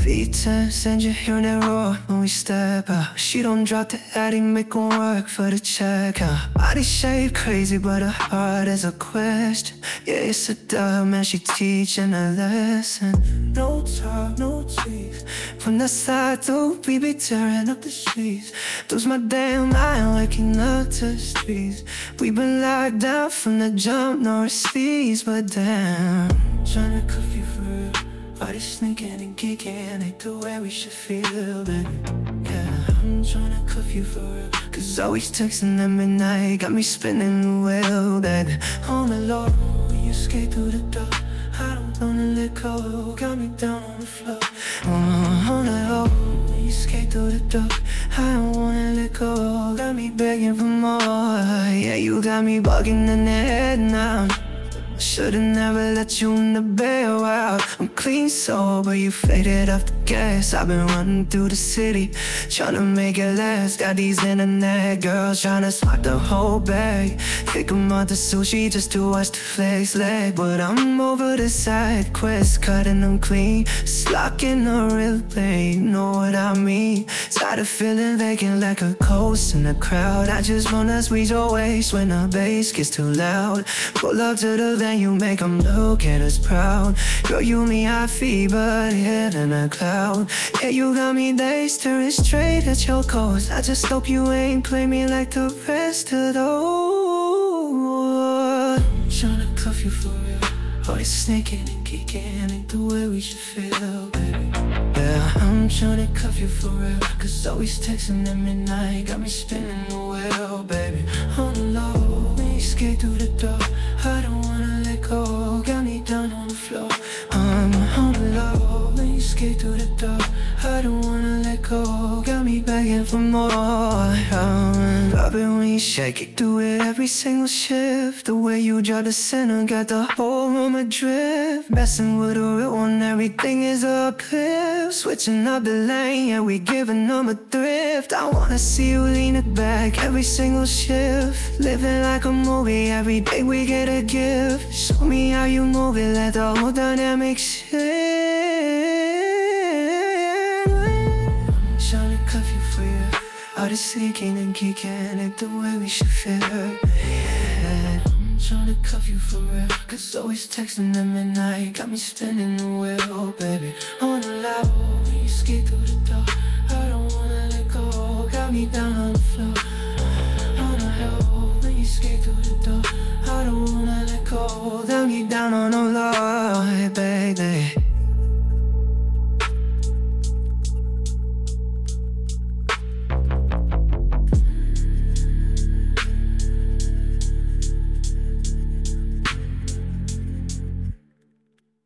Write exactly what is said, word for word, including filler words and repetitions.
V ten and you hear that roar when we step out. She don't drop the attic, make her work for the checkout. Body shape crazy, but her heart is a question. Yeah, it's a dub, man, she teaching a lesson. No talk, no tease. From the side, though, we be tearing up the streets. Lose my damn mind, waking up to the streets. We been locked down from the jump, no receipts, but damn, tryna cuff you for real. Body sneaking and kicking, ain't the way we should feel, baby. Yeah, I'm tryna cuff you for real. Cause always texting at midnight got me spinning the wheel, baby. On the low, when you skate through the door, I don't wanna let go, got me down on the floor. uh, On the low, when you skate through the door, I don't wanna let go, got me begging for more. Yeah, you got me bugging in the head now. Should've never let you in the bail out. I'm clean sober, you faded off the gas. I've been running through the city, tryna make it last. Got these internet girls tryna swap the whole bag. Kick 'em out the sushi just to watch the flex leg. But I'm over the side quest, cutting them clean. Slocking the real thing, know what I mean. Tired of feeling vacant like a ghost in the crowd. I just wanna squeeze your waist when the bass gets too loud. Pull up to the then you make them look at us proud. Girl, you me high fever, head in a cloud. Yeah, you got me days staring straight at your coast. I just hope you ain't play me like the rest of those. I'm tryna cuff you for real. Always sneaking and kicking, ain't the way we should feel, baby. Yeah, I'm tryna cuff you for real. Cause always texting at midnight got me spinning the wheel, baby. On the low, when you skate through the door, I don't wanna let go, got me down on the floor. I'm on the low, when you skate through the door, I don't wanna let go, got me begging for more. I'm loving when you shake it, do it every single shift. The way you draw the center, got the whole room adrift. Messing with a real one, everything is uplift. Switching up the lane, yeah, we giving them a thrift. I wanna see you lean it back every single shift. Living like a movie, every day we get a gift. Show me how you move it, let the whole dynamic shift. I'm tryna cuff you for you. All this seeking and kicking ain't the way we should feel, yeah. I'm tryna cuff you for real. Cause always texting at midnight got me spinning the wheel, baby. On the loud, when you skate through the door, I don't wanna let go, got me down on the floor. On the low, when you skate through the door, I don't wanna let go, got me down on the